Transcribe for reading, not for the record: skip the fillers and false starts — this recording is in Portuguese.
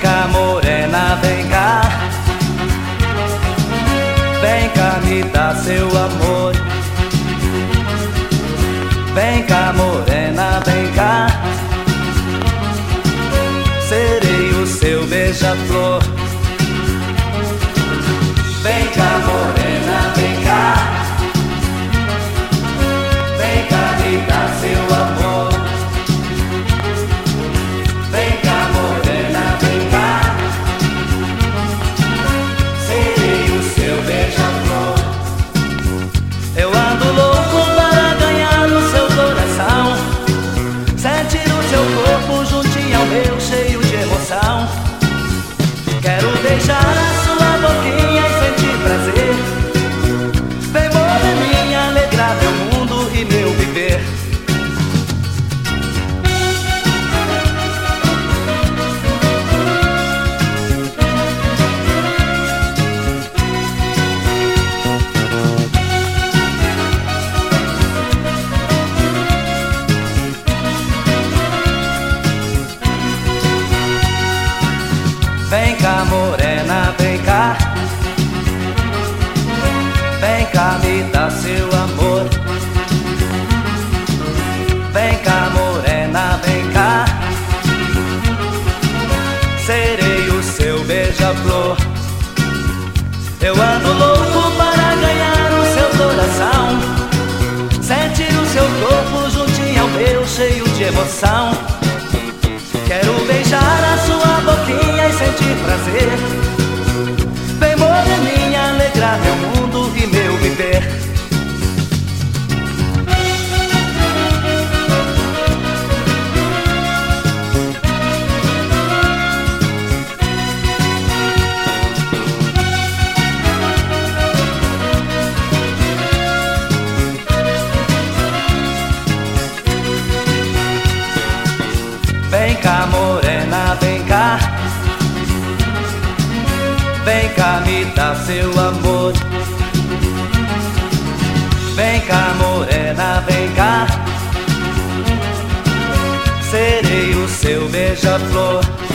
cá, morena, vem cá. Vem cá, me dá seu amor. Vem cá, morena, vem cá. Serei o seu beija-flor. Vem cá, morena, vem cá. Vem cá, me dá seu amor. Vem cá, morena, vem cá. Serei o seu beija-flor. Eu ando louco para ganhar o seu coração, sentir o seu corpo juntinho ao meu, cheio de emoção. Quero beijar a sua boquinha e sentir prazer. Vem, moreninha, alegrar meu mundo e meu viver. Vem cá, morena, vem cá. Vem cá, me dá seu amor. Vem cá, morena, vem cá. Serei o seu beija-flor. Eu ando louco para ganhar o seu coração, sentir o seu corpo juntinho ao meu, cheio de emoção. Quero beijar a sua boquinha e sentir prazer. Vem, moreninha, alegrar meu mundo e meu viver. Vem cá, morena, vem cá. Vem cá, me dá seu amor. Vem cá, morena, vem cá. Serei o seu beija-flor.